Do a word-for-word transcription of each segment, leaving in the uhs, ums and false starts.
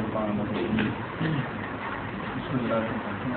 الشيطان الرجيم. بسم الله الرحمن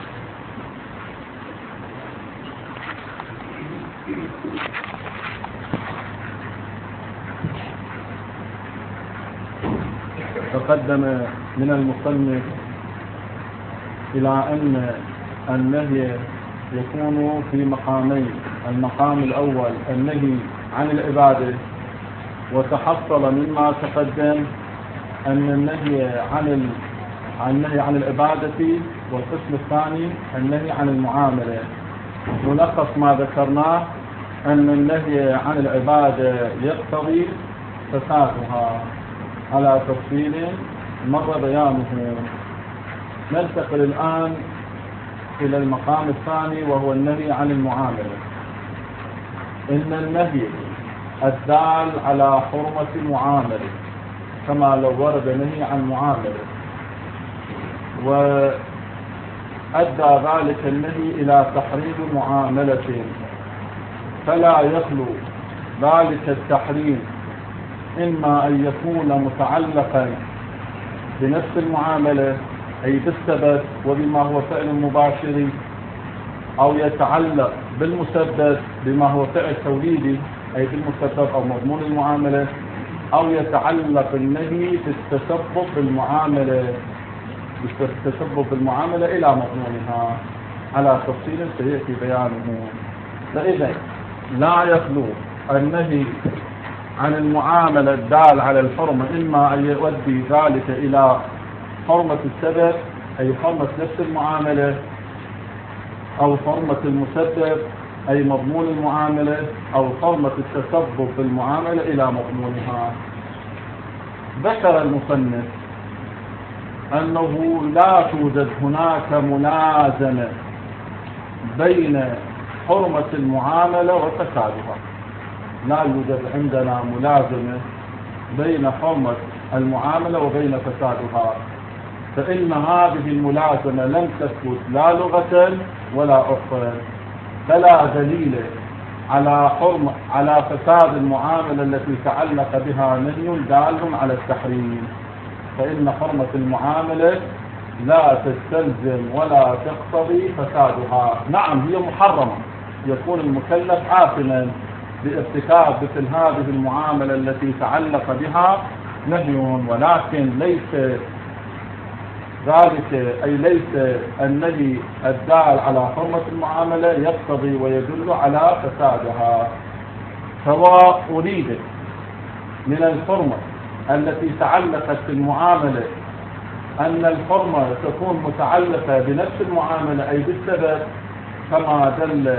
الرحيم. تقدم من المصنف إلى أن النهي يكون في مقامين. المقام الأول النهي عن العبادة، وتحصل مما تقدم أن النهي عن النهي عن العبادة، والقسم الثاني النهي عن المعاملة. ملخص ما ذكرناه أن النهي عن العبادة يقتضي فسادها على تفصيل مر بيانه. ننتقل الآن إلى المقام الثاني وهو النهي عن المعاملة. إن النهي الدال على حرمة المعاملة كما لو ورد نهي عن معاملة، وأدى ذلك النهي إلى تحريم معاملة، فلا يخلو ذلك التحريم إما أن يكون متعلقا بنفس المعاملة أي بالسبب وبما هو فعل مباشر، أو يتعلق بالمسبب بما هو فعل توليدي أي بالمسبب أو مضمون المعاملة، أو يتعلق النهي بالتسبب بالمعاملة بالتسبب بالمعاملة إلى مضمونها على تفصيل سيأتي بيانه. فإذا لا يخلو النهي عن المعاملة الدال على الحرمة إما أن يؤدي ذلك إلى حرمة السبب أي حرمة نفس المعاملة، أو حرمة المسبب أي مضمون المعاملة، أو حرمة التسبب بالمعاملة إلى مضمونها. ذكر المصنف أنه لا توجد هناك ملازمة بين حرمة المعاملة وفسادها. لا يوجد عندنا ملازمة بين حرمة المعاملة وبين فسادها، فإن هذه الملازمة لم تثبت لا لغة ولا عرفا، فلا دليل على حرمة على فساد المعاملة التي تعلق بها نهي دال على التحريم، فإن حرمة المعاملة لا تستلزم ولا تقتضي فسادها. نعم هي محرمة، يكون المكلف آثما بارتكاب مثل هذه المعاملة التي تعلق بها نهي، ولكن ليس ذلك أي ليس النهي الدال على حرمة المعاملة يقتضي ويدل على فسادها. سواء أريد من الحرمة التي تعلقت بالمعاملة أن الحرمة تكون متعلقة بنفس المعاملة أي بالسبب، كما دل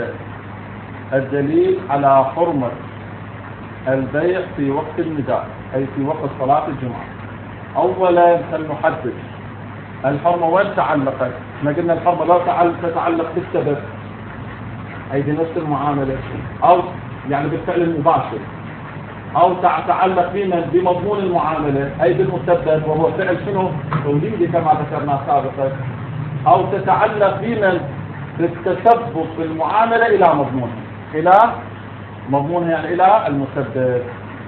الدليل على حرمة البيع في وقت النداء أي في وقت صلاة الجمعة. أولا سنحدد الحرمة وين تعلقت. احنا قلنا الحرمة لا تتعلق بالسبب أي بنفس المعاملة، أو يعني بالفعل المباشر، أو تتعلق بمضمون المعاملة أي بالمسبب وهو فعل شنو توليدي كما ذكرنا سابقا، أو تتعلق بمن بالتسبب بالمعاملة إلى مضمونها إلى مضمونها يعني إلى المسبب.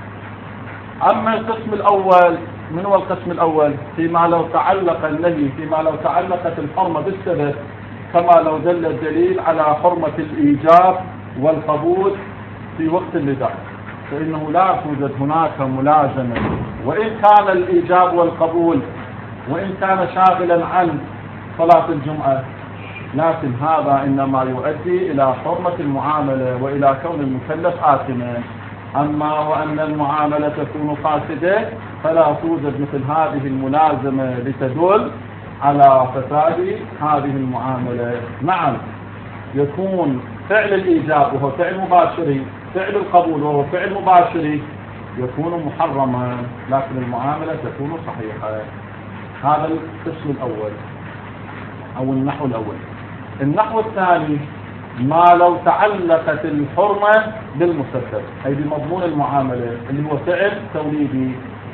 أما القسم الأول، من هو القسم الأول؟ فيما لو تعلق النهي فيما لو تعلقت الحرمة بالسبب، كما لو دل الدليل على حرمة الإيجاب والقبول في وقت النداء، فإنه لا توجد هناك ملازمة، وإن كان الإيجاب والقبول وإن كان شاغلا عن صلاة الجمعة، لكن هذا إنما يؤدي إلى حرمة المعاملة وإلى كون المكلف آثما. أما وأن المعاملة تكون فاسدة فلا توجد مثل هذه الملازمة لتدل على فساد هذه المعاملة. نعم يكون فعل الإيجاب وهو فعل مباشري، فعل القبول وهو فعل مباشري يكون محرما، لكن المعاملة تكون صحيحة. هذا القسم الأول أو النحو الأول. النحو الثاني ما لو تعلقت الحرمة بالمسبب أي بمضمون المعاملة اللي هو فعل توليدي،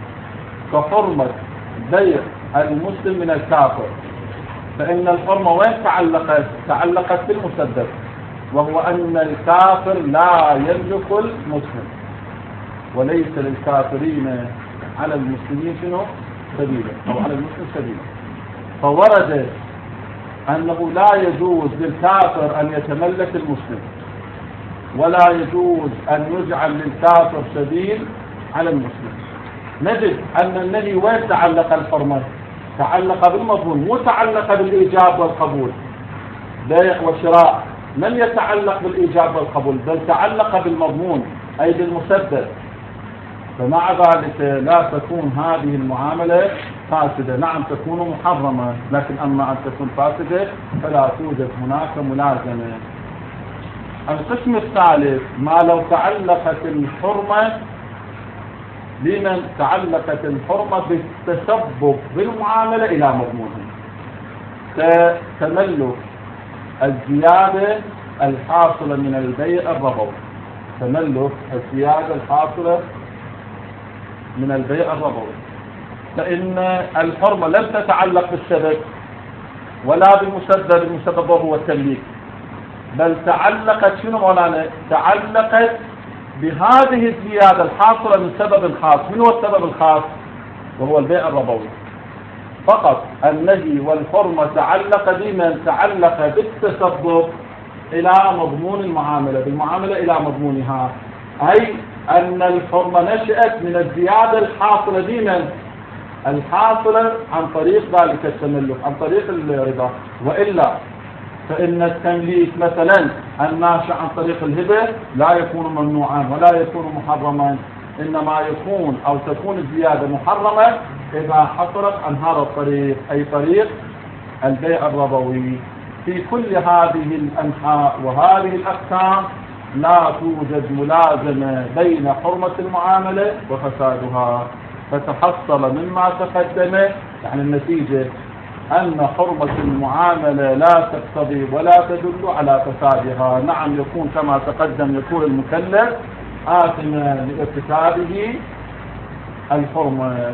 كحرمة بيع المسلم من الكافر، فإن الحرمة وين تعلقت؟ تعلقت بالمسبب، وهو أن الكافر لا يملك المسلم، وليس للكافرين على المسلمين شنو؟ سبيلا أو على المسلم سبيلا. فورد أنه لا يجوز للكافر أن يتملك المسلم، ولا يجوز أن يجعل للكافر سبيل على المسلم. نجد أن النهي وين تعلق الحرمة؟ تعلق بالمضمون، مو تعلق بالإيجاب والقبول، بيع وشراء، لم يتعلق بالإيجاب والقبول، بل تعلق بالمضمون أي بالمسدد. فمع ذلك لا تكون هذه المعاملة فاسدة. نعم تكون محرمة، لكن أما أن تكون فاسدة فلا توجد هناك ملازمة. القسم الثالث ما لو تعلقت الحرمة لمن تعلقت الحرمة بالتسبب بالمعاملة إلى مضمونها، كتملك الزيادة الحاصلة من البيع الربوي، تملك الزيادة الحاصلة من البيع الربوي. فإن الحرمة لم تتعلق بالسبب ولا بالمسبب، المسبب هو التمليك، بل تعلقت شنو مولانا؟ تعلقت بهذه الزيادة الحاصلة من سبب خاص. من هو السبب الخاص؟ وهو البيع الربوي فقط. النهي والحرمة تعلق بمن؟ تعلق بالتسبب إلى مضمون المعاملة، بالمعاملة إلى مضمونها، أي أن الحرمة نشأت من الزيادة الحاصلة بمن؟ الحاصلة عن طريق ذلك التملك، عن طريق الربا. وإلا فإن التمليك مثلا الناشئ عن طريق الهبة لا يكون ممنوعا ولا يكون محرما، إنما يكون أو تكون الزيادة محرمة إذا حصلت عن هذا الطريق، أي طريق البيع الربوي. في كل هذه الأنحاء وهذه الأقسام لا توجد ملازمة بين حرمة المعاملة وفسادها. فتحصل مما تقدم يعني النتيجة أن حرمة المعاملة لا تقتضي ولا تدل على فسادها. نعم يكون كما تقدم، يكون المكلف آثما لارتكابه الحرمة،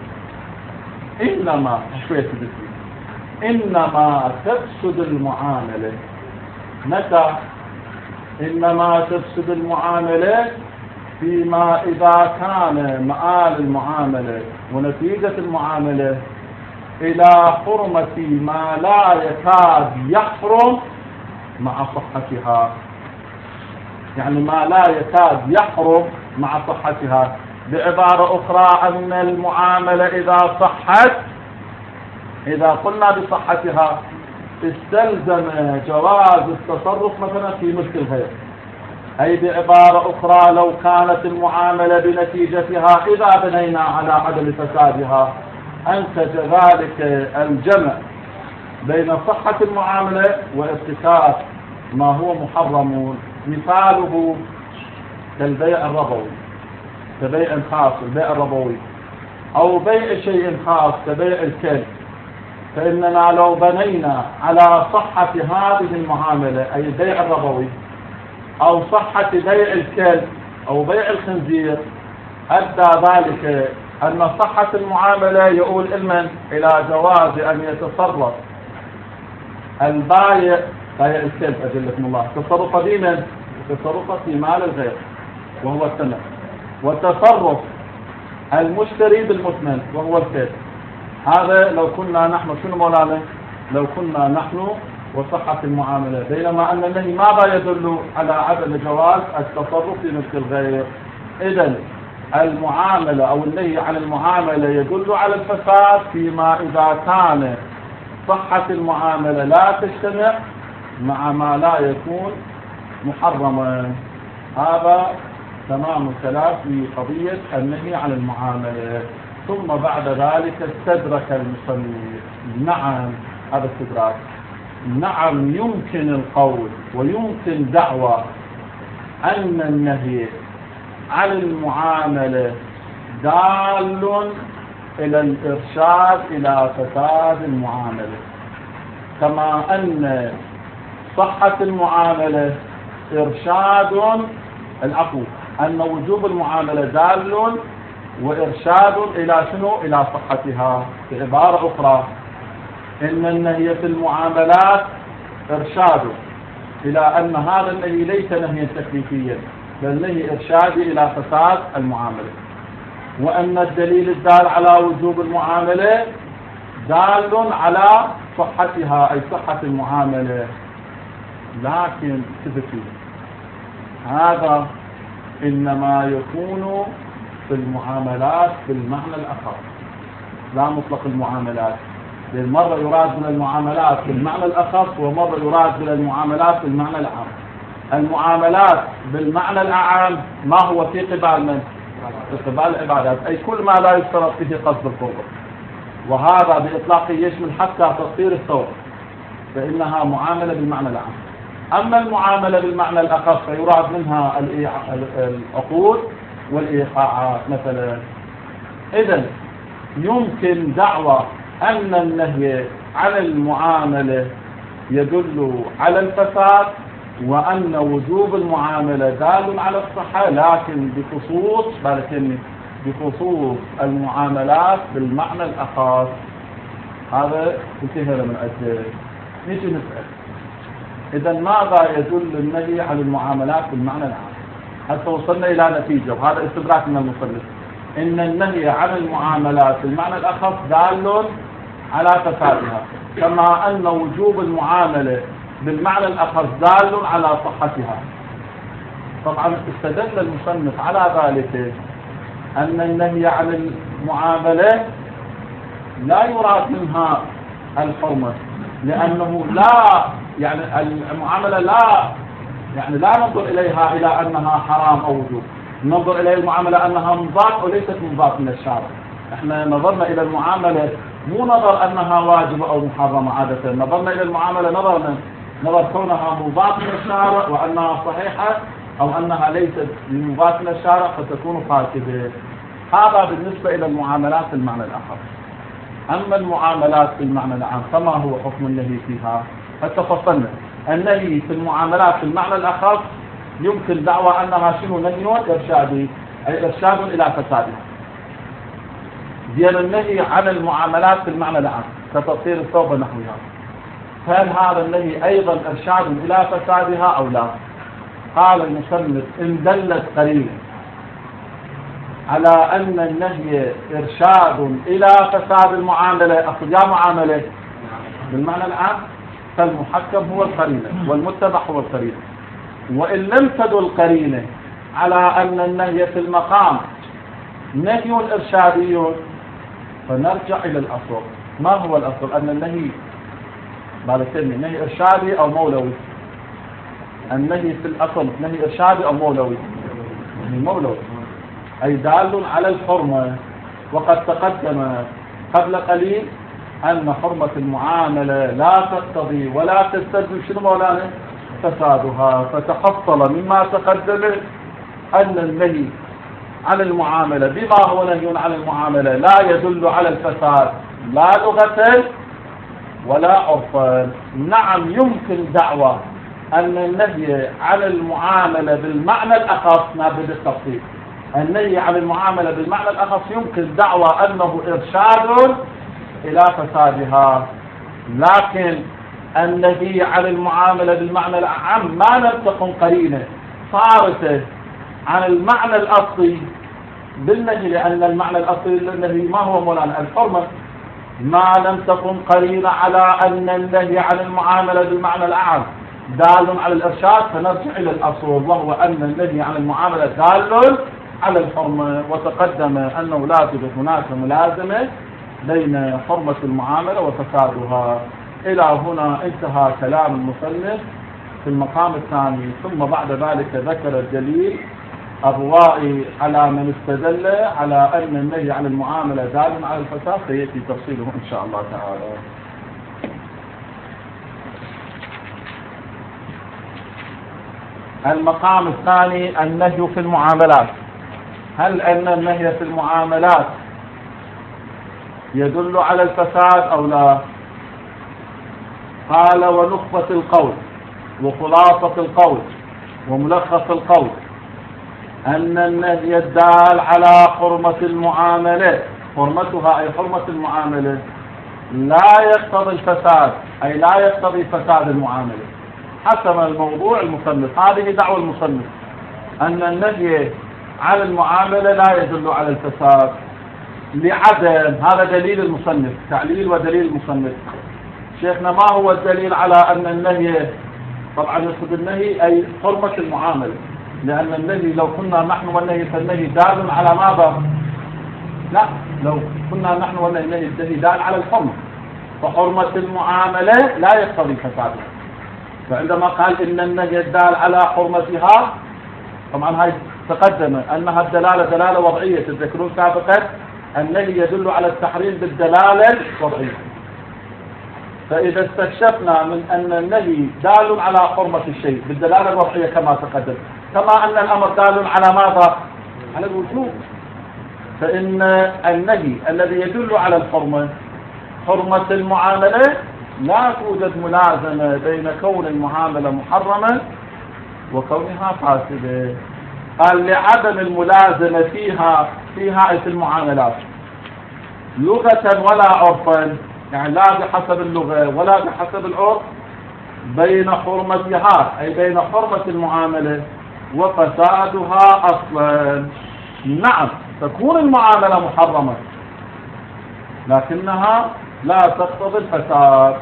إنما شوية بسي إنما تفسد المعاملة. متى؟ إنما تفسد المعاملة فيما إذا كان مآل المعاملة ونتيجة المعاملة إلى حرمة ما لا يكاد يحرم مع صحتها، يعني ما لا يكاد يحرم مع صحتها. بعبارة أخرى أن المعاملة إذا صحت، إذا قلنا بصحتها استلزم جواز التصرف مثلا في ملك الغير. أي بعبارة أخرى لو كانت المعاملة بنتيجتها إذا بنينا على عدم فسادها أنتج ذلك الجمع بين صحة المعاملة وارتكاب ما هو محرم. مثاله كالبيع الربوي، كبيع خاص البيع الربوي، أو بيع شيء خاص كبيع الكلب. فإننا لو بنينا على صحة هذه المعاملة أي البيع الربوي أو صحة بيع الكلب أو بيع الخنزير، أدى ذلك أن صحة المعاملة يؤول إلمن إلى جواز أن يتصرف البائع بائع الكلب أجلكم الله تصرف بمن؟ تصرف في مال الغير وهو الثمن، وتصرف المشتري بالمثمن وهو الكلب. هذا لو كنا نحن شنو مولانا؟ لو كنا نحن وصحة المعاملة. بينما أن النهي ماذا يدل؟ على عدم جواز التصرف في ملك الغير. إذن المعاملة أو النهي عن المعاملة يدل على الفساد فيما إذا كان صحة المعاملة لا تجتمع مع ما لا يكون محرما. هذا تمام الكلام في قضية النهي عن المعاملة. ثم بعد ذلك استدرك المصنف. نعم هذا استدراك. نعم يمكن القول ويمكن دعوى أن النهي عن المعاملة دال إلى الإرشاد إلى فساد المعاملة، كما أن صحة المعاملة إرشاد العفو أن وجوب المعاملة دال وإرشاد إلى شنو؟ إلى صحتها. بعبارة أخرى إن النهي في المعاملات إرشاد إلى أن هذا النهي ليس نهيا تكليفيا بل نهي إرشادي إلى فساد المعاملة. وأن الدليل الدال على وجوب المعاملة دال على صحتها أي صحة المعاملة. لكن تبكي هذا إنما يكون في المعاملات بالمعنى الأخر لا مطلق المعاملات. مرة يراد من المعاملات بالمعنى الأخص ومرة يراد من المعاملات بالمعنى العام. المعاملات بالمعنى الأعم ما هو في قبال من؟ في قبال العبادات، أي كل ما لا يشترط فيه قصد القرب، وهذا بإطلاقه يشمل حتى تطهير الثوب، فإنها معاملة بالمعنى العام. أما المعاملة بالمعنى الأخص فيراد منها العقود والإيقاعات مثلا. إذن يمكن دعوى أن النهي عن المعاملة يدل على الفساد وأن وجوب المعاملة دال على الصحة، لكن بخصوص بالكني بخصوص المعاملات بالمعنى الأخص. هذا انتهى من أجل نيجي نسأل إذا ماذا يدل النهي عن المعاملات بالمعنى العام؟ حتى وصلنا إلى نتيجة، وهذا استدراك من المصنف، إن النهي عن المعاملات بالمعنى الأخص دال على فسادها، كما أن وجوب المعاملة بالمعنى الأخص دال على صحتها. طبعا استدل المصنف على ذلك أن النهي عن المعاملة لا يراد منها الحرمة، لأنه لا يعني المعاملة لا يعني لا ننظر إليها إلى أنها حرام أو وجوب، ننظر إلى المعاملة أنها منضبط وليست منضبط من الشارع. احنا نظرنا إلى المعاملة مو نظر أنها واجبة أو محرمة، عادة نظرنا إلى المعاملة نظر من نظر كونها منضبط من الشارع وأنها صحيحة أو أنها ليست منضبط من الشارع فتكون فاسدة. هذا بالنسبة إلى المعاملات بالمعنى الآخر. أما المعاملات بالمعنى العام فما هو حكم النهي فيها؟ فتفصلنا. النهي في المعاملات بالمعنى الأخص يمكن دعوى أنها شنو؟ نهي إرشادي، أي إرشاد إلى فسادها. ديال النهي عن المعاملات بالمعنى العام كتطهير الثوب ونحوها، هل هذا النهي أيضا إرشاد إلى فسادها أو لا؟ قال المصنف إن دلت قرينة على أن النهي إرشاد إلى فساد المعاملة، أقصد يا معاملة بالمعنى العام، فالمحكم هو القرينة والمتبع هو القرينة. وإن لم تدل قرينة على أن النهي في المقام نهي إرشادي فنرجع إلى الأصل. ما هو الأصل؟ أن النهي بالكلمة نهي إرشادي أو مولوي. النهي في الأصل نهي إرشادي أو مولوي؟ نهي مولوي، أي دال على الحرمة. وقد تقدم قبل قليل أن حرمة المعاملة لا تقتضي ولا تستلزم شنو مولانا؟ فسادها. فتحصل مما تقدم أن النهي عن المعاملة بما هو نهي عن المعاملة لا يدل على الفساد لا لغة ولا عرفا. نعم يمكن دعوى أن النهي عن المعاملة بالمعنى الأخص، ما بدأ التفصيل، النهي عن المعاملة بالمعنى الأخص يمكن دعوى أنه إرشاد إلى فسادها، لكن النهي عن المعاملة بالمعنى الأعم ما لم تكن قرينة صارت عن المعنى الأصلي بالنهي، لأن المعنى الأصلي للنهي ما هو مولانا؟ الحرمة. ما لم تكن قرينة على أن النهي عن المعاملة بالمعنى الأعم دال على الإرشاد فنرجع إلى الأصل، وهو أن النهي عن المعاملة دال على الحرمة. وتقدم أنه لا توجد هناك ملازمة بين حرمة المعاملة وفسادها. إلى هنا انتهى كلام المصنف في المقام الثاني. ثم بعد ذلك ذكر الدليل الروائي على من استدل على أن النهي عن المعاملة دال على الفساد، سيأتي تفصيله إن شاء الله تعالى. المقام الثاني النهي في المعاملات. هل أن النهي في المعاملات يدل على الفساد أو لا؟ قال ونخبة القول وخلاصة القول وملخص القول أن النهي الدال على حرمة المعاملة، حرمتها أي حرمة المعاملة، لا يقتضي الفساد، أي لا يقتضي فساد المعاملة حسب الموضوع المصنف. هذه دعوة المصنف أن النهي على المعاملة لا يدل على الفساد لعدم، هذا دليل المصنف، تعليل ودليل المصنف. شيخنا ما هو الدليل على أن النهي، طبعا يقصد النهي أي حرمة المعاملة، لأن النهي لو كنا نحن والنهي فالنهي دال على ماذا؟ لا، لو كنا نحن والنهي النهي دال على الحرمة، فحرمة المعاملة لا يقتضي فسادها. فعندما قال إن النهي دال على حرمتها، طبعا هاي تقدم أنها الدلالة دلالة وضعية، تذكرون سابقا النهي يدل على التحريم بالدلالة الوضعية. فإذا استكشفنا من أن النهي دال على حرمة الشيء بالدلالة الوضعية كما تقدم، كما أن الأمر دال على ماذا؟ على الوجوب، فإن النهي الذي يدل على الحرمة حرمة المعاملة لا توجد ملازمة بين كون المعاملة محرمة وكونها فاسدة. قال لعدم الملازمة فيها فيها أي في المعاملات لغة ولا عرفا، يعني لا بحسب اللغة ولا بحسب العرف، بين حرمتها أي بين حرمة المعاملة وفسادها أصلا. نعم تكون المعاملة محرمة لكنها لا تقتضي الفساد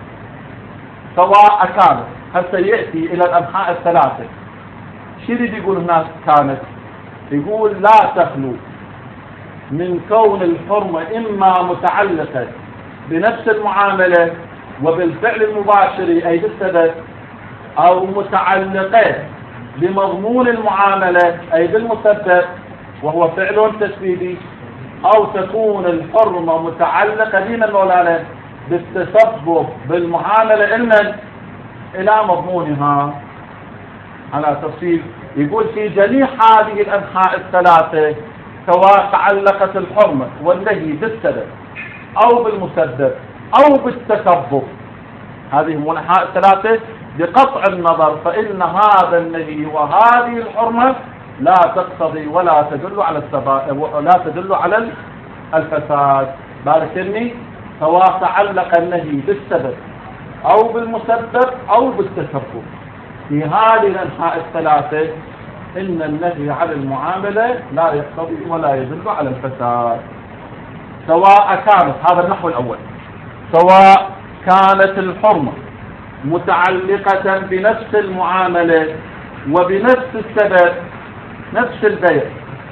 سواء كانت، حتى يأتي إلى الأنحاء الثلاثة. شو يريد يقول هناك كانت؟ يقول لا تخلو من كون الحرمة إما متعلقة بنفس المعاملة وبالفعل المباشر أي بالسبب، أو متعلقة بمضمون المعاملة أي بالمسبب وهو فعل تسبيبي، أو تكون الحرمة متعلقة بين المولانا بالتسبب بالمعاملة إلما إلى مضمونها على تفصيل. يقول في جميع هذه الأنحاء الثلاثة سواء تعلقت الحرمة والنهي بالسبب أو بالمسبب أو بالتسبب، هذه الأنحاء الثلاثة بقطع النظر فإن هذا النهي وهذه الحرمة لا تقتضي ولا تدل على السبب ولا تدل على الفساد. باركني، سواء تعلق النهي بالسبب أو بالمسبب أو بالتسبب، في هذه الأنحاء الثلاثة إن النهي على المعاملة لا يقتضي ولا يدل على الفساد سواء كانت، هذا النحو الأول، سواء كانت الحرمة متعلقة بنفس المعاملة وبنفس السبب، نفس البيع،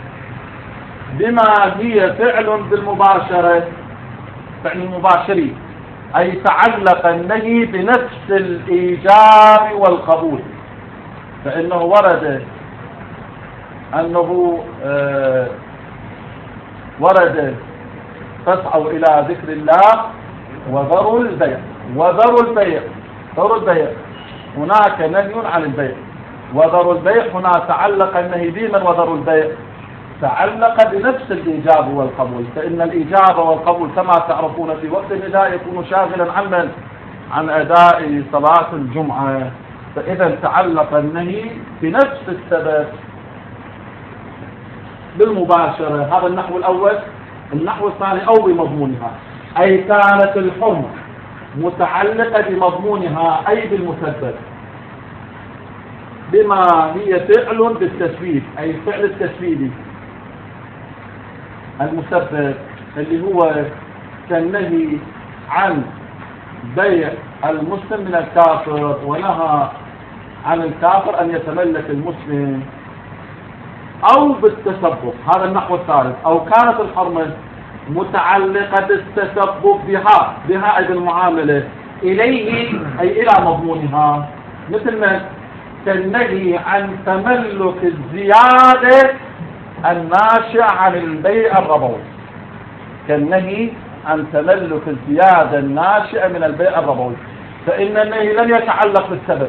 بما هي فعل بالمباشرة، فعل المباشري أي تعلق النهي بنفس الإيجاب والقبول، فإنه ورد أنه آه ورد فاسعوا إلى ذكر الله وذروا البيع، وذروا البيع، ذروا البيع، هناك نهي عن البيع، وذروا البيع هنا تعلق النهي بمن؟ وذروا البيع تعلق بنفس الإيجاب والقبول، فإن الإيجاب والقبول كما تعرفون في وقت النداء يكون شاغلا عن من؟ عن أداء صلاة الجمعة، فإذا تعلق النهي بنفس السبب بالمباشرة. هذا النحو الأول. النحو الثاني أو بمضمونها، أي كانت الحرمة متعلقة بمضمونها أي بالمسبب، بما هي فعل بالتسبيب أي فعل التسبيبي المسبب اللي هو كالنهي عن بيع المسلم من الكافر ونهى عن الكافر أن يتملك المسلم، أو بالتسبب. هذا النحو الثالث. أو كانت الحرمة متعلقة بالتسبب بها بها أي بالمعاملة إليه أي إلى مضمونها، مثل ما كالنهي عن تملك الزيادة الناشئة عن البيع الربوي، كالنهي عن تملك الزيادة الناشئة من البيع الربوي، فإن النهي لن يتعلق بالسبب،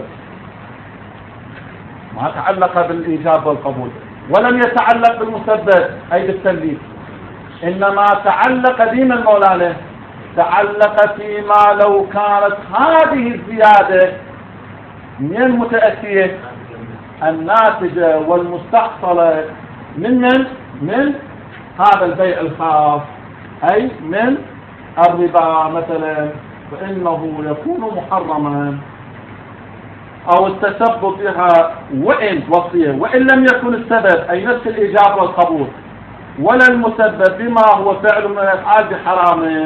ما تعلق بالإيجاب والقبول، ولم يتعلق بالمسبب أي بالتنبيه، إنما تعلق دين المولانا، تعلق فيما لو كانت هذه الزيادة من المتأتية الناتجة والمستحصلة من من من هذا البيع الخاص أي من الربا مثلا، فإنه يكون محرما. أو التسبب بها وإن وصية وإن لم يكن السبب أي نفس الإيجاب والقبول ولا المسبب بما هو فعل من الأفعال بحرام،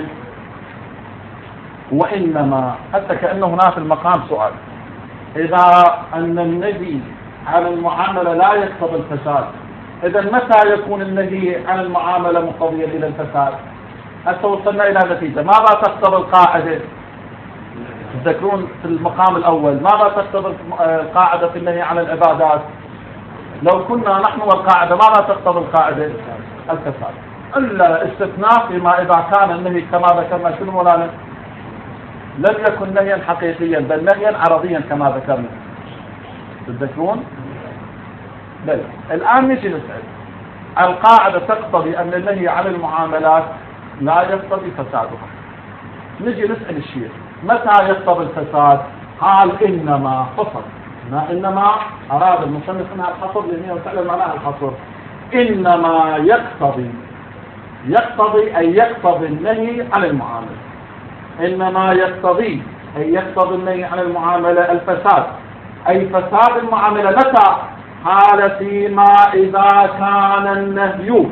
وإنما حتى كأنه هنا في المقام سؤال، إذا أن النهي عن المعاملة لا يقتضي الفساد، إذا متى يكون النهي عن المعاملة مقتضيا إلى الفساد؟ حتى وصلنا إلى نتيجة. ماذا تقتضي القاعدة؟ تذكرون في المقام الأول ماذا تقتضي القاعدة في النهي عن العبادات؟ لو كنا نحن والقاعدة ماذا تقتضي القاعدة؟ الفساد، إلا استثناء فيما إذا كان النهي كما ذكرنا شنو مولانا؟ لم يكن نهيا حقيقيا بل نهيا عرضيا كما ذكرنا. تذكرون؟ بل الآن نجي نسأل، القاعدة تقتضي أن النهي عن المعاملات لا يقتضي فسادها. نجي نسأل الشيخ متى يقتضي الفساد؟ قال إنما حصر. ما إنما أراد المصنف منها الحصر لأنه فعلا معناها الحصر. إنما يقتضي يقتضي أي يقتضي النهي عن المعاملة، إنما يقتضي أي يقتضي النهي عن المعاملة الفساد، أي فساد المعاملة. متى؟ قال فيما إذا كان النهي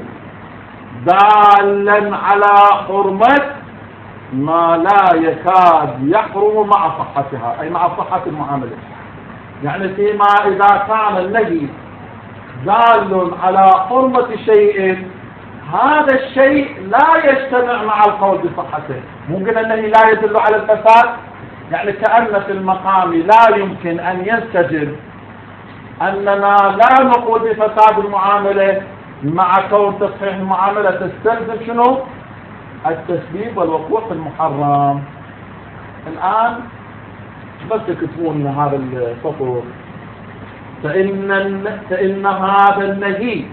دالا على حرمة ما لا يكاد يحرم مع صحتها، أي مع صحة المعاملة. يعني فيما إذا كان النهي دال على حرمة شيء هذا الشيء لا يجتمع مع القول بصحته. ممكن النهي لا يدل على الفساد، يعني كأن في المقام لا يمكن أن ينسجم أننا لا نقول بفساد المعاملة مع كون تصحيح المعاملة تستلزم شنو؟ التسبيب والوقوع في المحرم. الآن بس تكتبون هذا السطر، فإن, فإن هذا النهي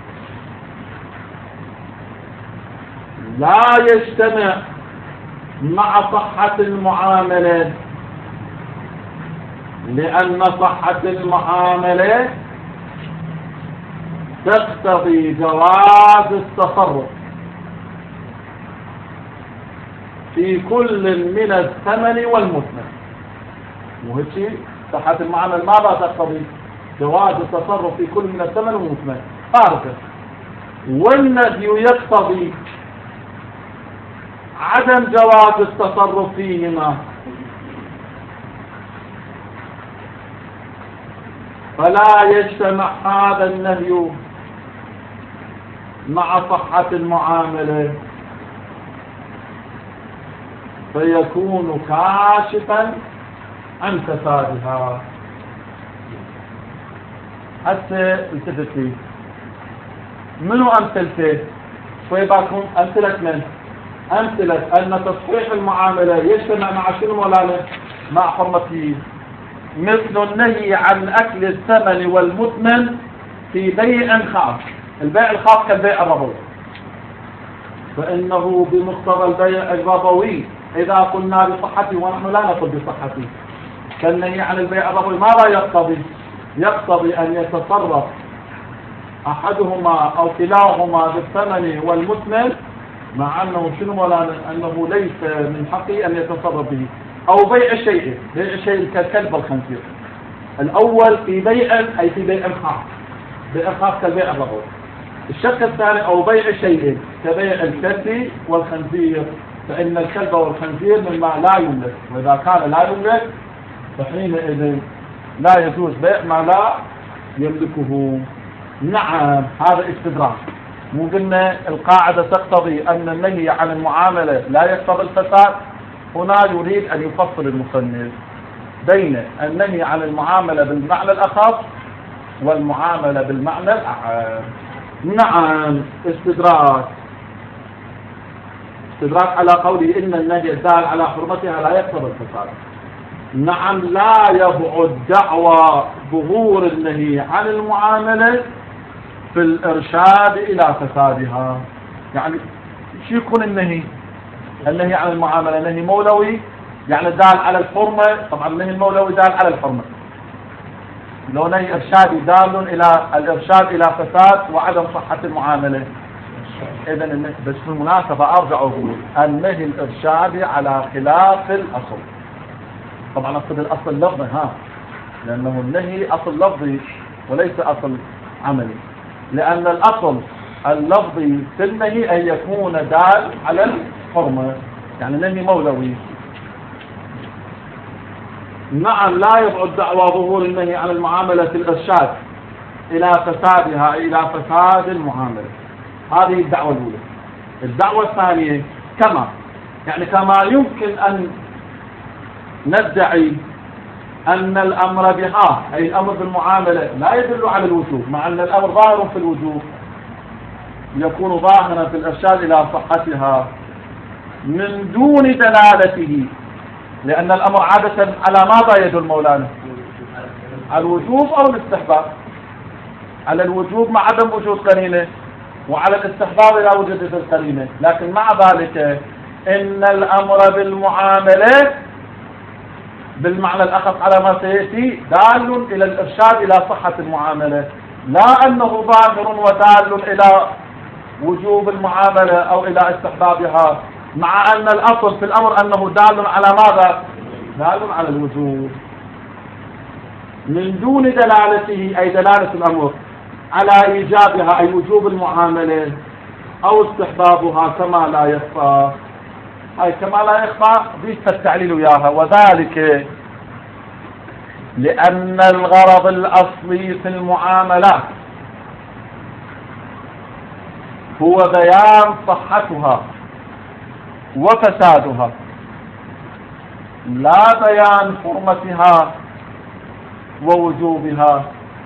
لا يجتمع مع صحة المعاملة، لأن صحة المعاملة تقتضي جواز التصرف في كل من الثمن والمثمن. وهيك صحة المعاملة ماذا تقتضي؟ جواز التصرف في كل من الثمن والمثمن فارقة. والنهي يقتضي عدم جواز التصرف فيهما، فلا يجتمع هذا النهي مع صحة المعاملة فيكون كاشفا عن فسادها. حتى التفت لي منو أمثلته؟ شوي باكم أمثلة من؟ أمثلة أن تصحيح المعاملة يجتمع مع شنو مولانا؟ مع حرمته، مثل النهي عن أكل الثمن والمثمن في بيع خاص. البيع الخاص كالبيع الربوي، فإنه بمقتضى البيع الربوي إذا قلنا بصحته ونحن لا نقول بصحته، كالنهي عن البيع الربوي ماذا يقتضي؟ يقتضي أن يتصرف أحدهما أو كلاهما بالثمن والمثمن، مع أنه شنو مولانا؟ أنه ليس من حقه أن يتصرف به. أو بيع شيء، بيع شيء كالكلب والخنزير. الأول في بيع أي في بيع خاص، بيع خاص كالبيع الربوي. الشق الثاني أو بيع شيء كبيع الكلب والخنزير، فإن الكلب والخنزير مما لا يملك، وإذا كان لا يملك فحينئذ لا يجوز بيع ما لا يملكه. نعم هذا استدراك. مو قلنا القاعدة تقتضي أن النهي عن المعاملة لا يقتضي الفساد؟ هنا يريد أن يفصل المصنف بين النهي عن المعاملة بالمعنى الأخص والمعاملة بالمعنى الأعم. نعم استدراك. استدراك على قوله إن النهي الدال على حرمتها لا يقتضي الفساد. نعم لا يبعد دعوى ظهور النهي عن المعاملة في الإرشاد إلى فسادها. يعني شو يكون النهي؟ النهي عن المعاملة نهي مولوي يعني دال على الحرمة، طبعا النهي المولوي دال على الحرمة. لو نهي إرشادي دال إلى الإرشاد إلى فساد وعدم صحة المعاملة. إذن بس في المناسبة أرجع أقول النهي الإرشادي على خلاف الأصل. طبعا أقصد الأصل اللفظي ها، لأنه النهي أصل لفظي وليس أصل عملي، لأن الأصل اللفظي في النهي أن يكون دال على الحرمة، يعني نهي مولوي. نعم، لا يبعد دعوى ظهور النهي عن المعاملة الإرشاد إلى فسادها، إلى فساد المعاملة. هذه الدعوة الأولى. الدعوة الثانية كما يعني كما يمكن أن ندعي أن الأمر بها أي الأمر بالمعاملة لا يدل على الوجوب، مع أن الأمر ظاهر في الوجوب يكون ظاهرا في الإرشاد إلى صحتها من دون دلالته، لأن الأمر عادة على ماذا يدل مولانا؟ على الوجوب أو الاستحباب؟ على الوجوب مع عدم وجود قرينة، وعلى الاستحباب إذا وجدت القرينة. لكن مع ذلك إن الأمر بالمعاملة بالمعنى الأخص على ما سيأتي دال إلى الإرشاد إلى صحة المعاملة، لا أنه ظاهر ودال إلى وجوب المعاملة أو إلى استحبابها، مع أن الأصل في الأمر أنه دال على ماذا؟ دال على الوجوب من دون دلالته، أي دلالة الأمر على إيجابها أي وجوب المعاملة أو استحبابها كما لا يخفى. أي كما لا يخفى ضيف التعليل وياها، وذلك لأن الغرض الأصلي في المعاملات هو بيان صحتها وفسادها، لا بيان حرمتها ووجوبها.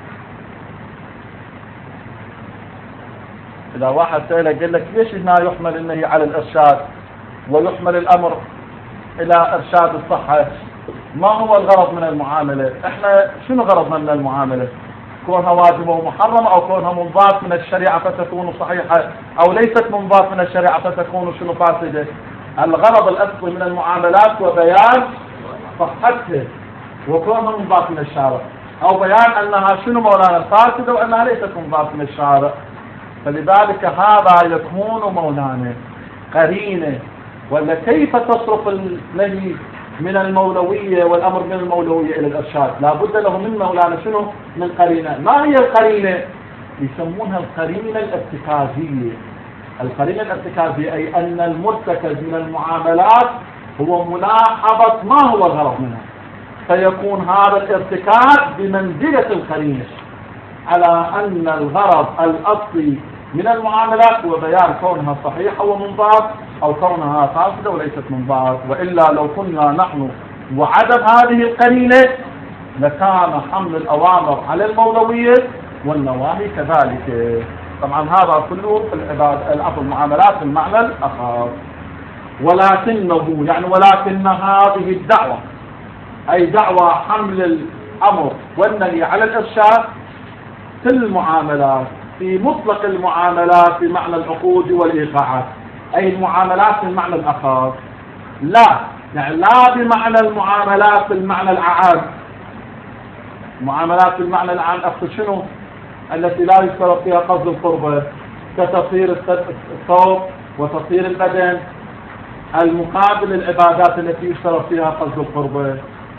إذا واحد سأله قال لك ليش هنا يحمل النهي على الإرشاد ويحمل الأمر إلى إرشاد الصحة؟ ما هو الغرض من المعاملة؟ إحنا شنو غرضنا من المعاملة؟ كونها واجبة ومحرمة، أو كونها منضاف من الشريعة فتكون صحيحة، أو ليست منضاف من الشريعة فتكون شنو فاسدة؟ الغرض الأصلي من المعاملات هو بيان صحتها وكونها منضاف من الشارع، أو بيان أنها شنو مولانا فاسدة وأنها ليست منضاف من الشارع. فلذلك هذا يكون مولانا قرينة. ولا كيف تصرف النهي من المولوية والأمر من المولوية إلى الإرشاد؟ لا بد له من مولانا شنو؟ من قرينة. ما هي القرينة؟ يسمونها القرينة الارتكازية. القرينة الارتكازية أي أن المرتكز من المعاملات هو ملاحظة ما هو الغرض منها، فيكون هذا الارتكاز بمنزلة القرينة على أن الغرض الأصلي من المعاملات هو بيان كونها صحيحة ومنضبط، أو كونها فاسدة وليست منضبط. وإلا لو كنا نحن وعدم هذه القرينة لكان حمل الأوامر على المولوية والنواهي كذلك. طبعا هذا كله في العباد المعاملات المعنى الآخر. ولكنه يعني ولكن هذه الدعوة أي دعوة حمل الأمر والنهي على الإرشاد في المعاملات، في مطلق المعاملات بمعنى العقود والإيقاعات، أي المعاملات بالمعنى الآخر، لا يعني لا بمعنى المعاملات بالمعنى العام. معاملات بالمعنى العام أقصد شنو؟ التي لا يشترط فيها قصد القربة كتطهير الثوب وتطهير البدن، المقابل العبادات التي يشترط فيها قصد القربة.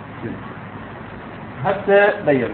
حتى بينا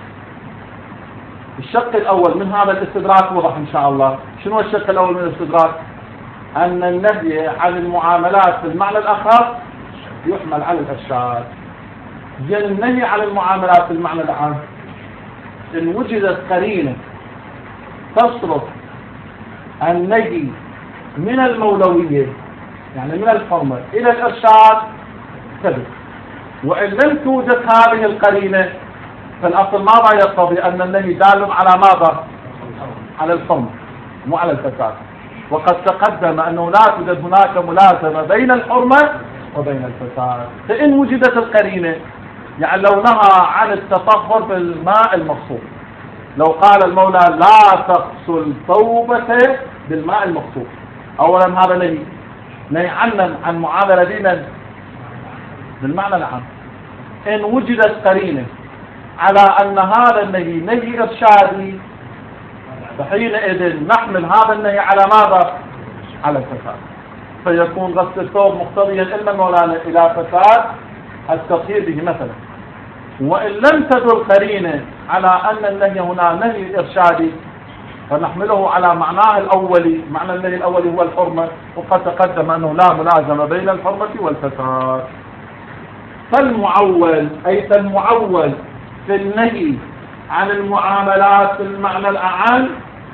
الشق الأول من هذا الاستدراك وضح إن شاء الله. شنو الشق الأول من الاستدراك؟ أن النهي عن المعاملات بالمعنى الآخر يحمل على الإرشاد. زين النهي عن المعاملات بالمعنى العام إن وجدت قرينة تصرف النهي من المولوية يعني من الحرمة إلى الإرشاد ثبت. وإن لم توجد هذه القرينة فالأصل ماذا يقتضي؟ أن النهي دال على ماذا؟ على الحرمة مو على الفساد. وقد تقدم أنه لا توجد هناك ملازمة بين الحرمة وبين الفساد. فإن وجدت القرينة يعني لو نهى عن التطهر بالماء المغصوب، لو قال المولى لا تغسل ثوبك بالماء المغصوب، أولا هذا نهي نهي عن عن معاملة دينا بالمعنى العام. إن وجدت قرينة على أن هذا النهي نهي إرشادي فحينئذ نحمل هذا النهي على ماذا؟ على الفساد. فيكون غسل الثوب مقتضيا إلا مولانا إلى فساد التطهير به مثلا، وإن لم تدل قرينة على أن النهي هنا نهي إرشادي فنحمله على معناه الأولي. معنى النهي الأولي هو الحرمة، وقد تقدم أنه لا ملازمة بين الحرمة والفساد. فالمعول أي فالمعول في النهي عن المعاملات في المعنى الأعم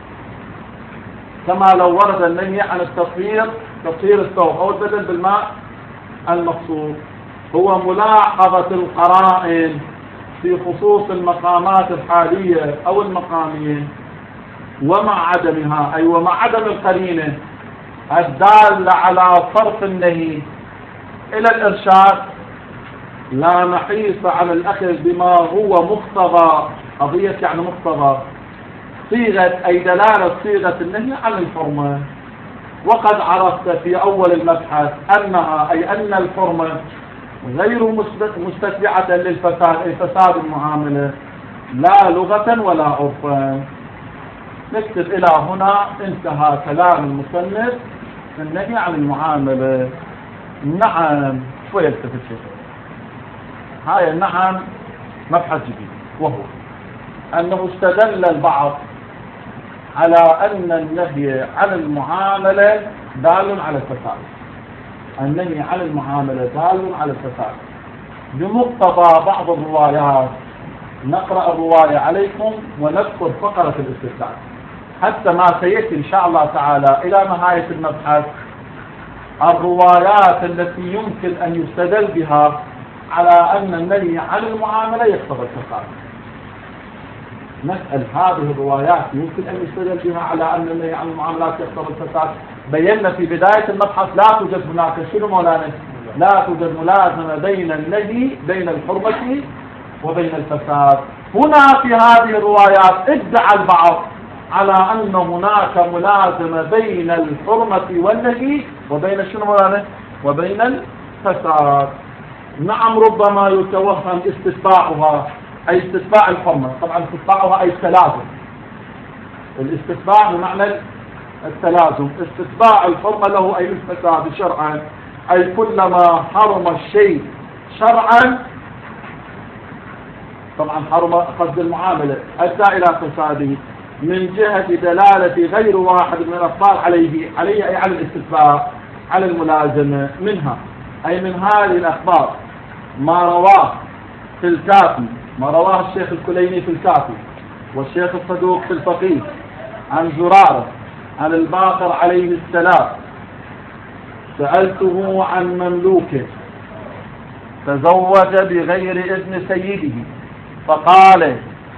كما لو ورد النهي عن التطهير تطهير الثوب أو البدن بالماء المقصود، هو ملاحظة القرائن في خصوص المقامات الحالية أو المقامية ومع عدمها، أي ومع عدم القرينة الدالة على صرف النهي إلى الإرشاد، لا نحيص على الأخذ بما هو مقتضى قضية يعني مقتضى صيغة أي دلالة صيغة النهي عن الحرمة. وقد عرفت في أول المبحث أنها أي أن الحرمة غير مستتبعة للفساد أي فساد المعاملة لا لغة ولا عرفا. نكتب إلى هنا انتهى كلام المصنف في النهي عن المعاملة. نعم شوية التفت شيء هاي النعم مبحث جديد، وهو أنه استدل البعض على أن النهي عن المعاملة دال على الفساد. النهي عن المعاملة دال على الفساد بمقتضى بعض الروايات. نقرأ الرواية عليكم ونذكر فقرة الاستثناء حتى ما سيأتي إن شاء الله تعالى إلى نهاية المبحث الروايات التي يمكن أن يستدل بها على أن النهي عن المعاملة يقتضي الفساد. نسأل هذه الروايات يمكن أن يستدل بها على أن النهي عن المعاملات يقتضي الفساد. بينا في بداية المبحث لا توجد هناك شنو مولانا؟ لا توجد ملازمة بين النهي بين الحرمة وبين الفساد. هنا في هذه الروايات ادعى البعض على أن هناك ملازمة بين الحرمة والنهي وبين شنو مولانا؟ وبين الفساد. نعم ربما يتوهم استتباعها أي استتباع الحرمة، طبعا استتباعها أي التلازم. الاستتباع بمعنى التلازم، استتباع الحرمة له أي الفساد شرعا، أي كلما حرم الشيء شرعا طبعا حرم قصد المعاملة أدى إلى فساده من جهة دلالة غير واحد من الأخبار عليه عليه أي على الاستتباع على الملازمة منها، أي من هذه الأخبار ما رواه في الكافي، ما رواه الشيخ الكليني في الكافي والشيخ الصدوق في الفقيه عن زرارة عن الباقر عليه السلام: سألته عن مملوكه تزوج بغير إذن سيده فقال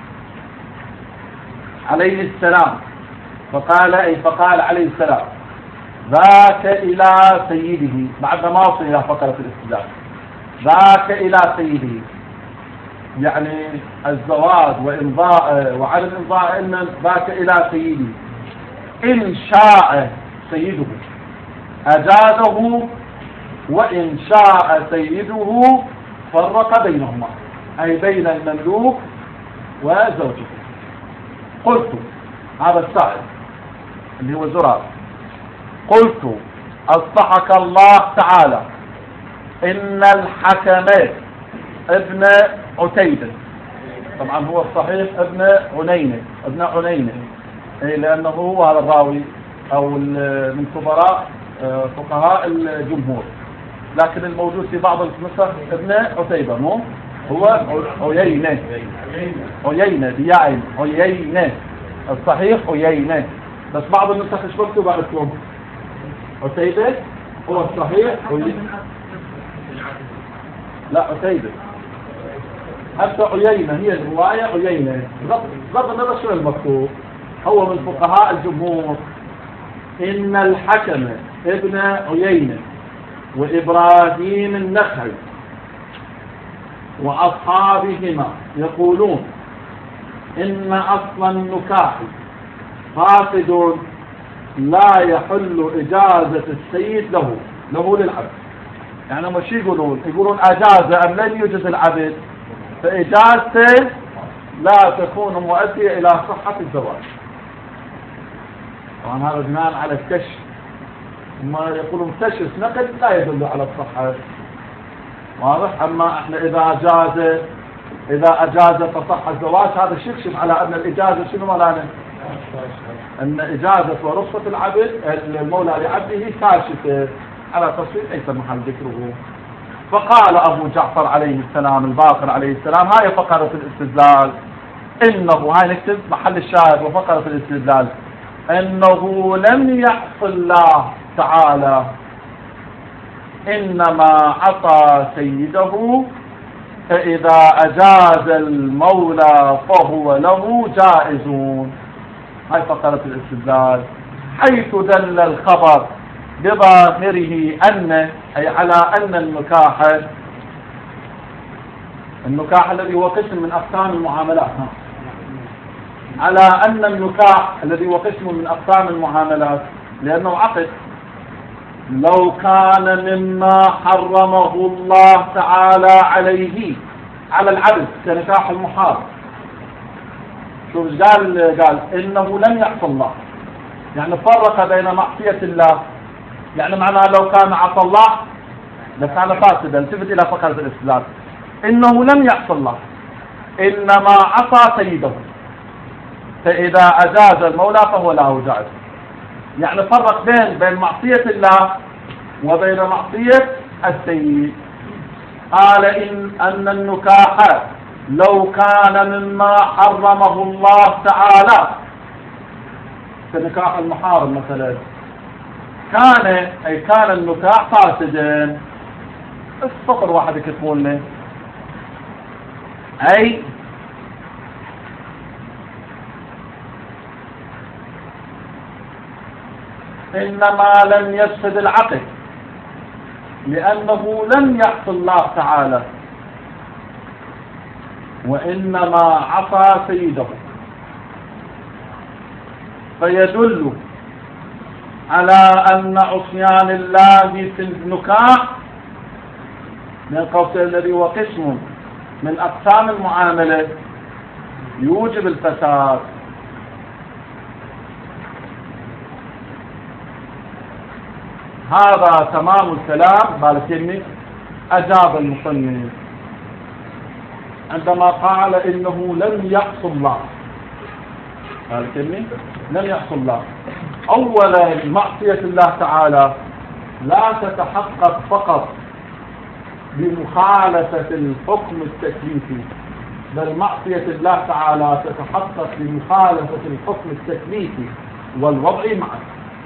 عليه السلام فقال أي فقال عليه السلام: ذاك إلى سيده، بعد ما وصل إلى فقرة الاستدلال، ذاك إلى سيده يعني الزواج وإمضاء وعدم إمضاء إن ذاك إلى سيده، إن شاء سيده أجازه وإن شاء سيده فرق بينهما، أي بين المملوك وزوجته. قلت هذا السائل اللي هو زرار، قلت أصلحك الله تعالى إن الحكم ابن عتيبة، طبعا هو الصحيح ابن عنينة ابن عنينة لأنه هو هذا الراوي أو من كبراء فقهاء الجمهور، لكن الموجود في بعض النسخ ابن عتيبة مو هو عيينة عيينة بيعين عيينة، الصحيح عيينة، بس بعض النسخ ايش مكتوب عندكم؟ عتيبة هو الصحيح عيينة. لا عتيبة حتى عيينة هي الرواية عيينة، بغض النظر شو المكتوب، هو من فقهاء الجمهور. إن الحكم ابن عيينة وإبراهيم النخعي وأصحابهما يقولون إن أصل النكاح فاسد لا يحل إجازة السيد له له للعبد. يعني ما شي يقولون؟ يقولون أجازة أم لن يجوز العبد، فإجازته لا تكون مؤدية إلى صحة الزواج. طبعا هذا بناء على الكشف، ما يقولون كشف نقد لا يدل على الصحة، واضح. أما احنا إذا جاز إذا أجاز فصح الزواج، هذا يكشف على أن الإجازة شنو مالانه؟ أن إجازة ورخصة العبد المولى لعبده كاشفة على تصوير ليس محل ذكره. فقال أبو جعفر عليه السلام الباقر عليه السلام، هاي فقرة الاستدلال، إنه هاي نكتب محل الشاهد وفقرة الاستدلال، إنه لم يعص الله تعالى، إنما عصى سيده، فإذا أجاز المولى فهو له جائزون. هاي فقرة الاستدلال، حيث دل الخبر بظاهره أن، أي على أن النكاح، النكاح الذي هو قسم من أقسام المعاملات، على أن النكاح الذي هو قسم من أقسام المعاملات لأنه عقد، لو كان مما حرمه الله تعالى عليه على العبد كنكاح المحارم. شوف قال؟ قال إنه لم يعص الله، يعني فرق بين معصية الله، يعني معناه لو كان عصى الله لكان فاسدا. التفت إلى فقرة الاستدلال، إنه لم يعص الله إنما عصى سيده، فإذا أجاز المولى فهو له جائز. يعني فرق بين بين معصية الله وبين معصية السيد. قال إن أن النكاح لو كان مما حرمه الله تعالى كنكاح المحارم مثلا، كان أي كان النكاح فاسدا. السطر واحد يكتبون لي، أي إنما لم يفسد العقد لأنه لم يعص الله تعالى، وإنما عصى سيده، فيدل على أن عصيان الله في النكاح من قوس الذي هو قسم من أقسام المعاملة يوجب الفساد. هذا تمام الكلام. بالكني أجاب المصنف عندما قال إنه لم يعص الله، بالكني لم يعص الله. أولا معصية الله تعالى لا تتحقق فقط بمخالفة الحكم التكليفي، بل معصية الله تعالى تتحقق بمخالفة الحكم التكليفي والوضعي معا.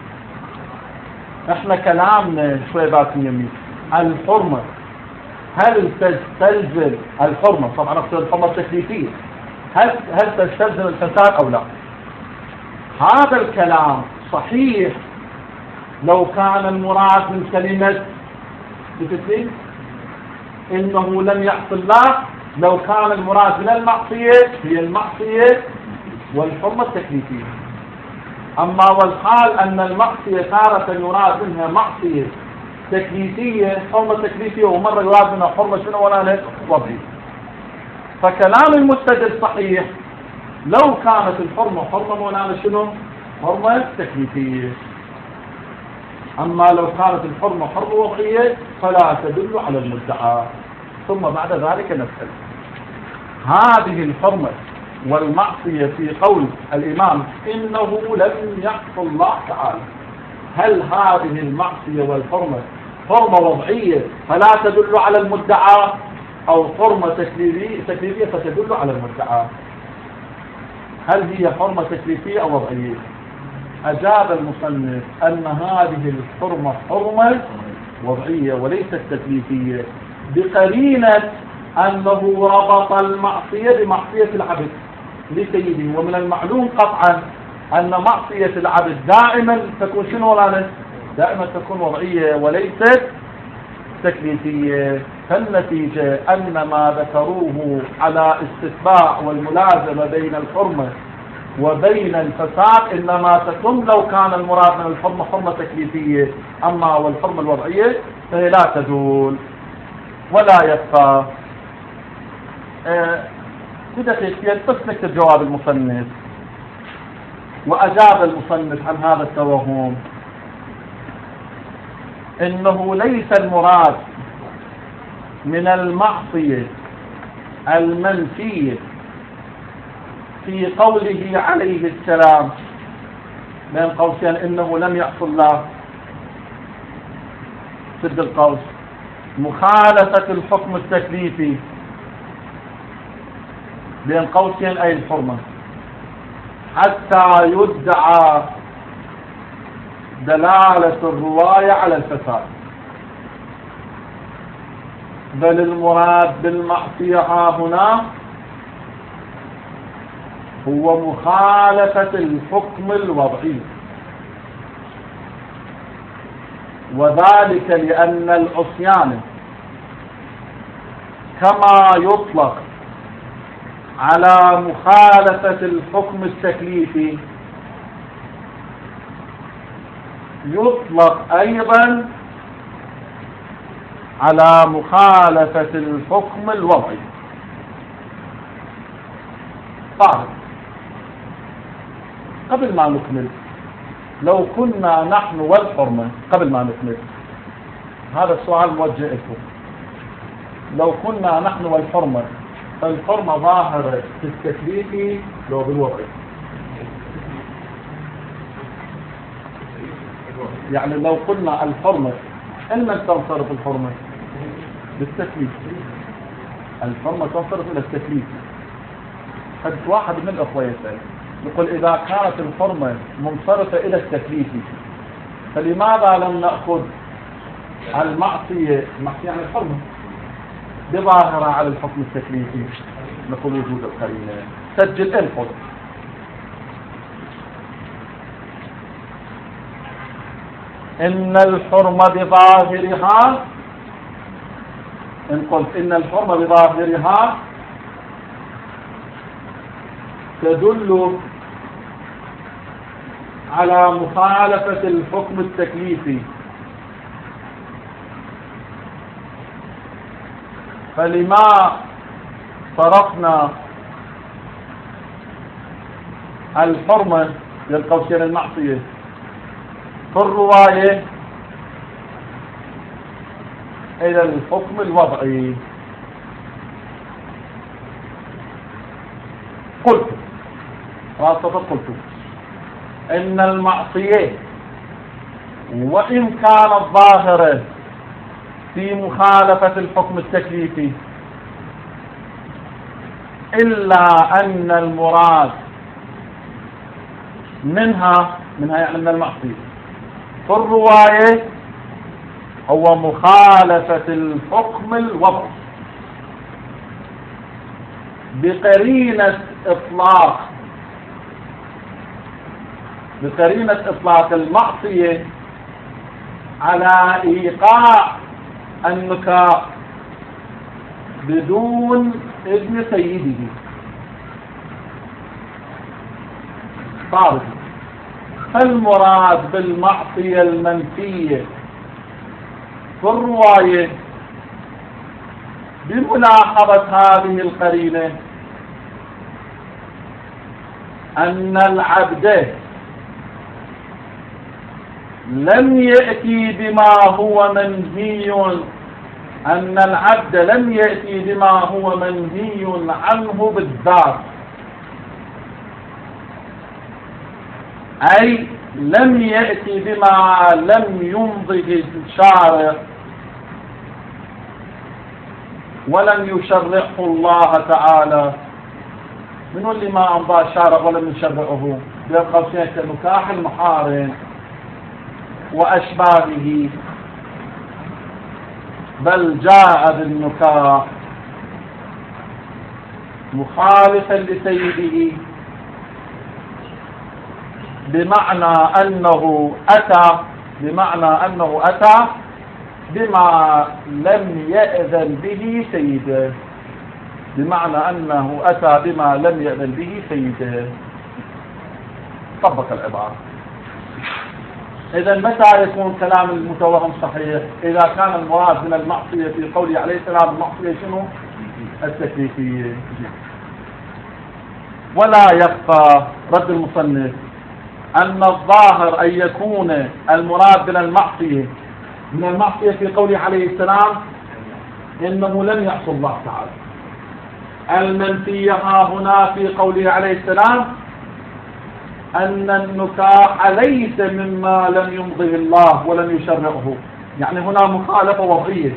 احنا كلامنا شوي باكن يمين الحرمة، هل تستلزم الحرمة؟ طبعا نقصد الحرمة التكليفية، هل هل تستلزم الفساد او لا؟ هذا الكلام صحيح لو كان المراد من كلمة بتسليم إنه لم يعص الله، لو كان المراد من المعصية هي المعصية والحرمة التكليفية. أما والحال أن المعصية تارة يراد منها معصية تكليفية، حرمة تكليفية، ومرة يراد منها حرمة شنو ولا وضعية. فكلام المستدل صحيح لو كانت الحرمة حرمة ولا شنو حرمة تكليفية. أما لو كانت الحرمة حرمة وضعية فلا تدل على المدعى. ثم بعد ذلك نسأل هذه الحرمة والمعصية في قول الإمام إنه لم يعص الله تعالى، هل هذه المعصية والحرمة حرمة وضعية فلا تدل على المدعى، أو حرمة تكليفية فتدل على المدعى؟ هل هي حرمة تكليفية أو وضعية؟ أجاب المصنف أن هذه الحرمة حرمة وضعية وليست تكليفية، بقرينة أنه ربط المعصية بمعصية العبد لسيده. ومن المعلوم قطعا أن معصية العبد دائما تكون شنو ولا دائما تكون وضعية وليست تكليفية. فالنتيجة أن ما ذكروه على استتباع والملازمة بين الحرمة وبين الفساد إنما تكون لو كان المراد من الحرمة حرمة تكليفية، أما والحرمة الوضعية فهي لا تزول ولا يبقى. بدقيقتين بس نكتب جواب المصنف. وأجاب المصنف عن هذا التوهم إنه ليس المراد من المعصية المنفية في قوله عليه السلام بين قوسين إنه لم يعص الله، سد القوس، مخالفة الحكم التكليفي بين قوسين أي الحرمة، حتى يدعى دلالة الرواية على الفساد، بل المراد بالمعصية هنا هو مخالفة الحكم الوضعي، وذلك لأن العصيان كما يطلق على مخالفة الحكم التكليفي يطلق أيضا على مخالفة الحكم الوضعي. طيب قبل ما نكمل، لو كنا نحن والحرمة، قبل ما نكمل هذا السؤال موجه لكم، لو كنا نحن والحرمة، الحرمة ظاهرة في التكليف لو بالوضعي، يعني لو قلنا الحرمة إن تنصرف الحرمة بالتكليف، الحرمة تنصرف إلى التكليف. قد واحد من الأخوة يسأل يقول إذا كانت الحرمة منصرفة إلى التكليف فلماذا لم نأخذ المعصية، المعصية يعني الحرمة، بظاهرة على الحكم التكليفي؟ نقول وجود القرينة. سجل الحكم إن الحرمة بظاهرها، إن قلت إن الحرمة بظاهرها تدل على مخالفة الحكم التكليفي، فلما صرفنا الحرمة للقوسين المعصية في الرواية إلى الحكم الوضعي؟ قلت خلاصة قلت إن المعصية وإن كانت ظاهرة في مخالفة الحكم التكليفي إلا أن المراد منها منها يعني من المعصية في الرواية هو مخالفة الحكم الوضعي بقرينة إطلاق بقرينة إطلاق المعصية على إيقاع النكاح بدون إذن سيده. طارق فالمراد بالمعصية المنفية في الرواية بملاحظة هذه القرينة أن العبد لم يأتي بما هو منهي أن العبد لم يأتي بما هو منهي عنه بالذات، أي لم يأتي بما لم يمضه الشارع ولم يشرعه الله تعالى. من اللي ما أمضى الشارع ولم يشرعه؟ بيبقى كنكاح المحارم وأشباهه، بل جاء بالنكاح مخالفا لسيده بمعنى أنه أتى بمعنى أنه أتى بما لم يأذن به سيده بمعنى أنه أتى بما لم يأذن به سيده. طبق العبارة. إذا متى يكون كلام المتوهم صحيح؟ إذا كان المراد من المعصية في قوله عليه السلام المعصية شنو؟ التكليفية. ولا يخفى رد المصنف أن الظاهر أن يكون المراد من المعصية من المعصية في قوله عليه السلام إنه لم يعص الله تعالى، المنفية ها هنا في قوله عليه السلام أن النكاح ليس مما لم يمضه الله ولم يشرعه، يعني هنا مخالفة وضعية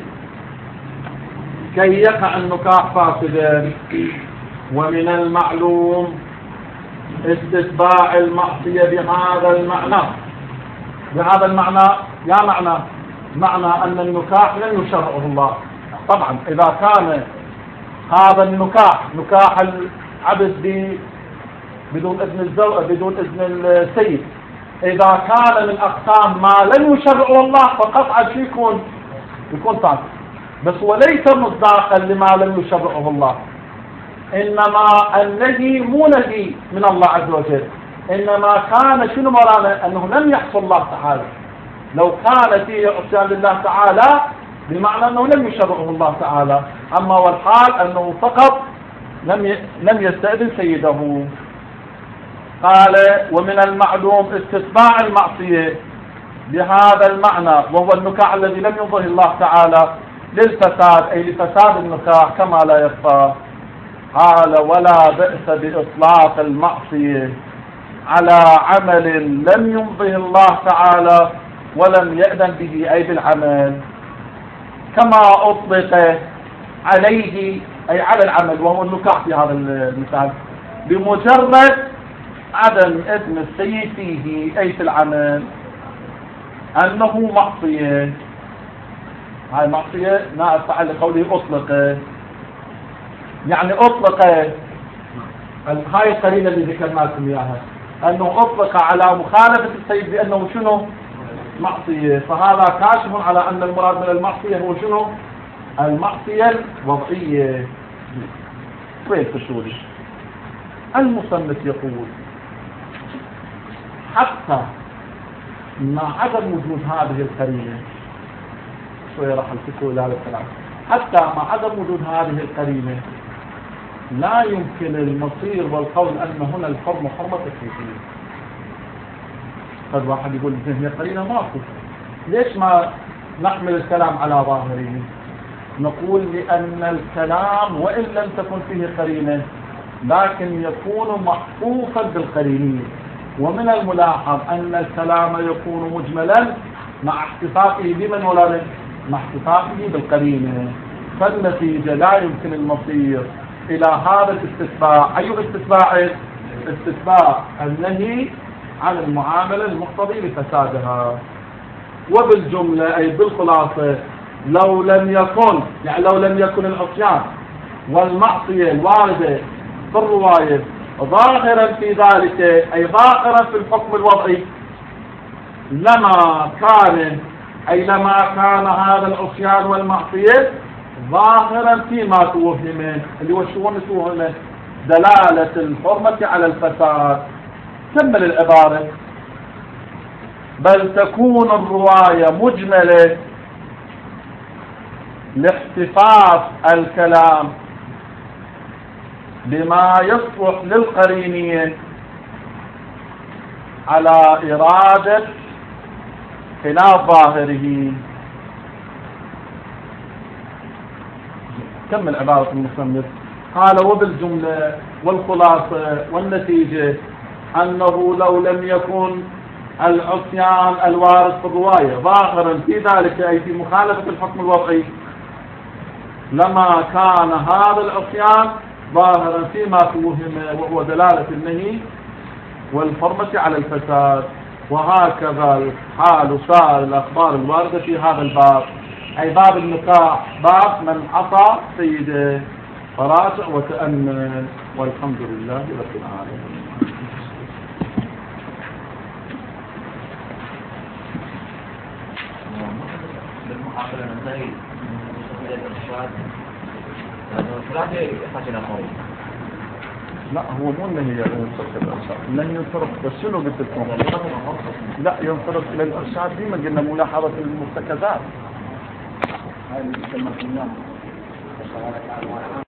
كي يقع النكاح فاسدا. ومن المعلوم استتباع المعصية بهذا المعنى، بهذا المعنى يا معنى معنى أن النكاح لم يشرعه الله. طبعا إذا كان هذا النكاح نكاح العبد بدون إذن الزوج بدون إذن السيد، إذا كان من أقسام ما لم يشرعه الله فقطعا يكون يكون فاسد، بس وليس مصداقا لما لم يشرعه الله. إنما النهي مو نهي من الله عز وجل، إنما كان شنو مرانا أنه لم يحصل الله تعالى. لو كان فيه عصيان لله تعالى بمعنى أنه لم يشرعه الله تعالى، أما والحال أنه فقط لم لم يستأذن سيده. قال ومن المعلوم استتباع المعصية بهذا المعنى، وهو النكاح الذي لم ينظر الله تعالى للفساد، أي لفساد النكاح كما لا يخفى. قال ولا بأس بإطلاق المعصية على عمل لم يمضه الله تعالى ولم يأذن به، أي بالعمل، كما أطلق عليه أي على العمل وهو النكاح في هذا المثال بمجرد عدم إذن السيد فيه، أي في العمل، أنه معصية. هاي معصية نائب فعل لقوله أطلق، يعني أطلق هاي القرينة اللي ذكرنا لكم إياها، أنه أطلق على مخالفة السيد بأنه شنو معصية، فهذا كاشف على أن المراد من المعصية هو شنو المعصية الوضعية. طيب تشوري المصنف يقول حتى مع عدم وجود هذه القرينة، شوية راح الفكر إلى هذا الكلام، حتى مع عدم وجود هذه القرينة لا يمكن المصير والقول أن هنا الحرمة حرمة تكليفية. قد واحد يقول هي قرينة ماكو، ليش ما نحمل الكلام على ظاهره؟ نقول لأن الكلام وإن لم تكن فيه قرينة لكن يكون محفوفا بالقرينين، ومن الملاحظ أن الكلام يكون مجملا مع احتفاظه بمن ولا مع احتفاظه بالقرينة، فالنتيجة لا يمكن المصير إلى هذا الاستتباع. أي استتباع؟ استتباع النهي عن المعاملة المقتضي لفسادها. وبالجملة أي بالخلاصة لو لم يكن يعني لو لم يكن العصيان والمعصية الواردة في الرواية ظاهرا في ذلك، أي ظاهرا في الحكم الوضعي، لما كان أي لما كان هذا العصيان والمعصية ظاهرا فيما توهم، اللي هو شو نسوهم دلالة الحرمة على الفساد. كمل العبارة، بل تكون الرواية مجملة لاحتفاظ الكلام بما يصلح للقرينين على إرادة خلاف ظاهره. كمل عبارة المصنف، قال وبالجملة والخلاصة والنتيجة أنه لو لم يكن العصيان الوارد في الرواية ظاهرا في ذلك أي في مخالفة الحكم الوضعي، لما كان هذا العصيان ظاهرا فيما توهم وهو دلالة النهي والحرمة على الفساد. وهكذا الحال سائر الأخبار الواردة في هذا الباب، أي باب النكاح، باب من عصى سيده. فراجع وتأمل، والحمد لله رب العالمين. بالمحاولة ننتهي من الإرشاد ثلاثة يحتاج إلى قول. لا هو مو النهي ينصرف الإرشاد، النهي ينصرف بس شنو قلت لكم؟ لا ينصرف إلى الإرشاد ديما قلنا ملاحظة المرتكزات. هاي اللي تسمى اليوم.